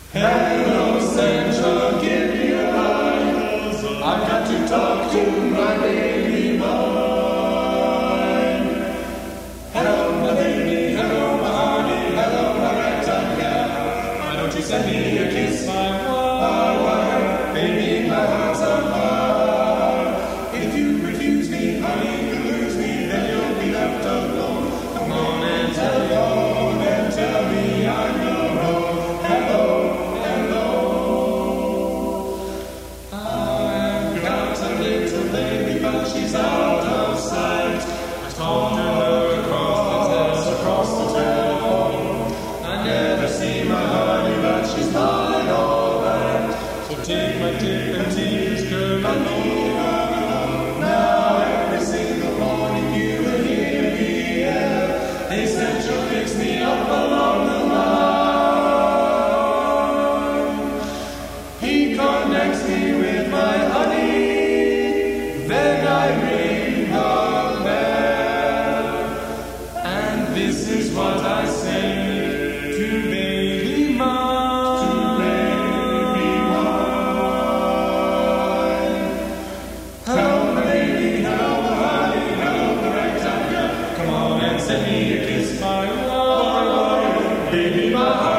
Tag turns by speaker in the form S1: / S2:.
S1: Hello, Central, give me a line. I've got to talk to my baby mine. Hello, my baby, hello, my honey, hello, my ragtime gal. Why don't you send me a kiss, my wife? Baby, my heart's on fire. If you refuse me, honey, you lose me, then you'll be left alone. Come on and tell me I'm your home. Hello. She's out of sight. I talked to her across the telephone. I never see my honey, but she's mine alright. So take my tip and tears, girl, I know you're alone. Now every single morning you will hear me yell, hey, Central, fix me up along the line. He connects me with my honey. Then I ring the bell, and this is what I say to baby mine. Hello, my baby, hello, my honey, hello, the ragtime girl. Come on and send me a kiss, my love, baby, my heart.